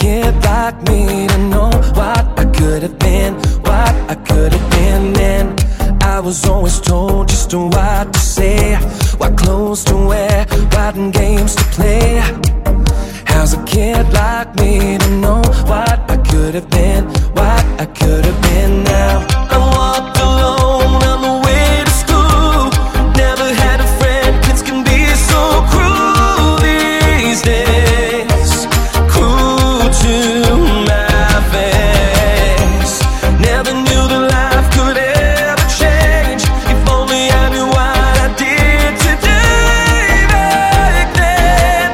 kid like me to know what I could have been, what I could have been then. I was always told just what to say, what clothes to wear, what games to play. How's a kid like me to know what I could have been, what I could have been now? I walked alone on the way to school, never had a friend, kids can be so cruel these days, cruel to my face. Never knew that life could ever change, if only I knew what I did today, back then,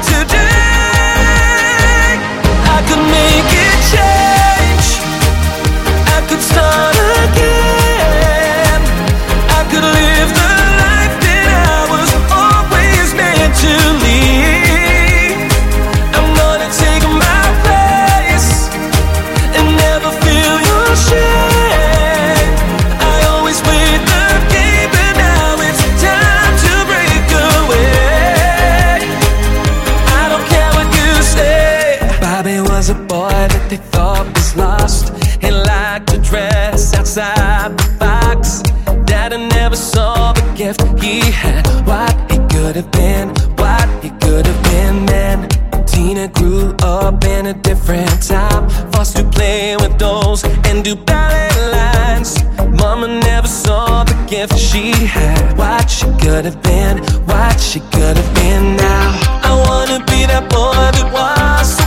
today. I could make it change, I could start again, I could live the life that I was always meant to lead. I'm gonna take my place and never feel your shame. I always played the game, but now it's time to break away. I don't care what you say. Bobby was a boy that they thought was lost. He liked to dress outside the box. Daddy never saw the gift he had, what he could have been, what he could have been then. Tina grew up in a different time, forced to play with dolls and do ballet lines. Mama never saw the gift she had, what she could have been, what she could have been now. I wanna be that boy that was so